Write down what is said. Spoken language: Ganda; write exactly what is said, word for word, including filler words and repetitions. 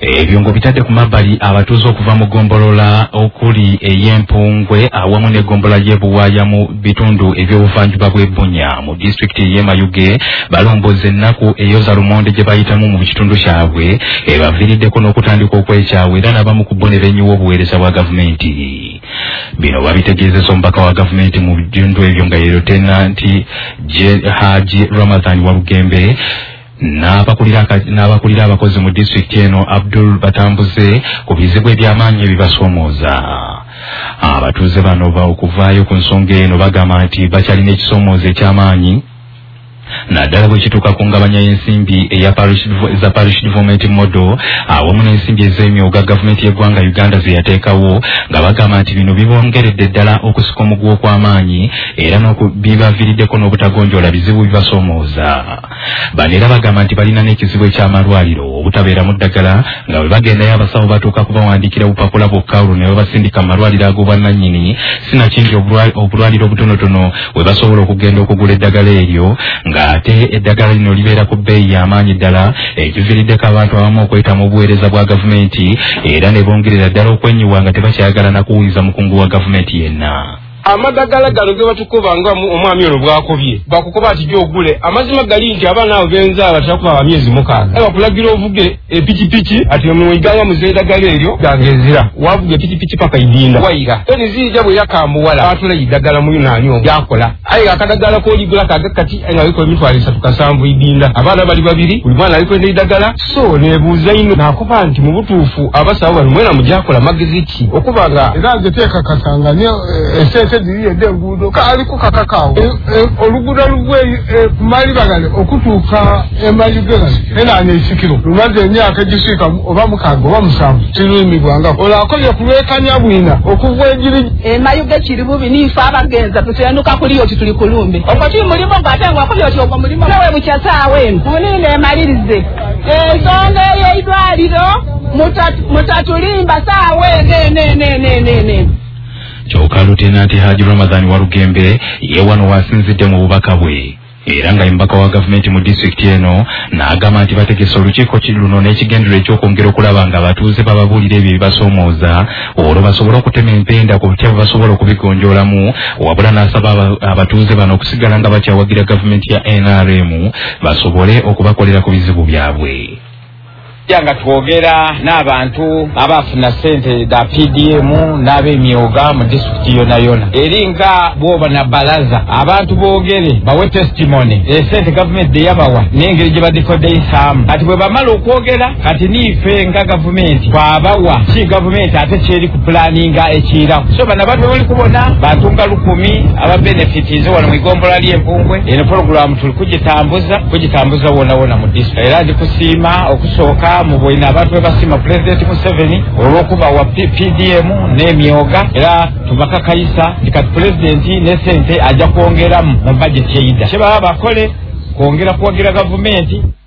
ebyo ngo bitadde ku mabbali abatuuze okuva mu gombolola okuli ey'Empungwe awamu ne gombola y'Ebuwaaya mu bitundu eby'obuvanjuba bw'e Bunya mu disitulikiti y'e Mayuge balomboza ennaku eyoza lumonde gye bayitamu mu kitundu kyabwe ebaviiriddeko n'okutandika okwekyawa era n'abamu ku bo ne benyiwa obuweereza bwa gavumenti. Bino babitegeezezza omubaka wa gavumenti mu bitundu ebyo nga ye Lutenanti Haji Ramadhan Walugembe n'abakulira n'abakulira abakozi mu disitulikiti eno Abdul Batambuze ku bizibu eby'amaanyi ebibasoomooza. Abatuuze bano ba okuvaayo ku nsonga eno bagamba nti bakyalina ekisoomoozo eky'amaanyi naddala bwe kituuka ku ngabanya y'ensimbi eya za parish development model awamu n'ensimbi ez'emyoga gavumenti y'eggwanga Uganda ze yateekawo nga bagamba nti bino bibongeredde ddala okusika omuguwa kw'amaanyi era bibaviiriddeko n'obutagonjoola bizibu bibasoomooza. Bano era bagamba nti balina n'ekizibu eky'amalwaliro obutabeeramu ddagala nga bwe bagendayo abasawo batuuka kubawandiikira bupapula bwokka olwo ne babasindika mu malwaliro ag'obwannannyini sinakindi obulwaliro obutonotono we basobola okugenda okugula eddagala eryo nga ate eddagala lino libeera ku bbeeyi y'amaanyi ddala ekiviiriddeko abantu abamu okwetamu obuweereza bwa gavumenti era ne bongerera ddala okwenyiwa nga tebakyayagala na kuwuliza mukungu wa gavumenti yenna. Amadagala galo ge batukuba nga omwami ono bwakobye bakukoba ati gyogule amazima gali nti abaana abo genza abatakuba ba myezi mukaaga bakulagira ovuge epikipiki ati omuyiganga muzeedagala eryo gangezira wavuge epikipiki paka idinda wayira eni zija bwe yakambuwala atula idagala mu yunanyo byakola ayi akadagala ko ligula kagakati nga biko emitwalo esatu kasanvu idinda abaana bali babiri buli mwana aliko idagala so nebuuza ino nakuba nti mu butuufu abasawo bano mwena mujakola magezi ki okubanga era nzeteeka kasanga ne esente diriye dengudo kaliko kakakao olugudo lugwe kumali bagale okutuuka emayugega era nesikiro lumaze emyaka gisika oba mukago oba musanvu kirimi gwanga olakoye kulwekanya bwina okuva egiri emayuge kiri bubi nifa abagenza tusenduka kuliyo tuli kulumbe okoti mulimo gatengwa kuliyo kyogwa mulimo nawe bukyasaawe munine emalirize ensonga ey'eidwaliro mutatulimba saawe ne ne ne ne ne ne kyokka Lutenanti Haji Ramadhan Walugembe ye wano wasinzidde mu bubaka bwe era nga mbaka wa gavumenti mu disitulikiti eno n'agamba nti bategese olukiiko luno n'ekigendero eky'okwongera okulaba nga abatuuze bababuulira ebyo ebibasoomooza olwo basobole okutema empenda ku butya bwe basobola okubigonjoolamu wabula n'asaba abatuuze bano okusigala nga bakyawagira gavumenti ya N R M basobole okubakolera ku bizibu byabwe. Yanga twogera n'abantu abafuna sente da P D M n'ab'emyoga mu disitulikiti yona yona eringa bwoba na balaza abantu boogere bawe testimony esente gavumenti yabawa n'engeri gye badikodeyisamu kati bwe bamala okwogera kati niife nga gavumenti twabawa ki gavumenti ate kyeri ku pulaninga ekiiraku so bano abantu bali kubona bantu nga lukumi ababenefitize wano mu igombola ly'Empungwe eno puroguramu tuli kugitambuza kugitambuza wona wona mu disitulikiti era ndi kusiima okusooka mu bwina abantu bebasima President Museveni olw'okuba wa P D M n'emyoga era tubakakayisa kati President ne sente ajja kwongeramu mu budget yeida kye baba bakole kwongera kuwagira gavumenti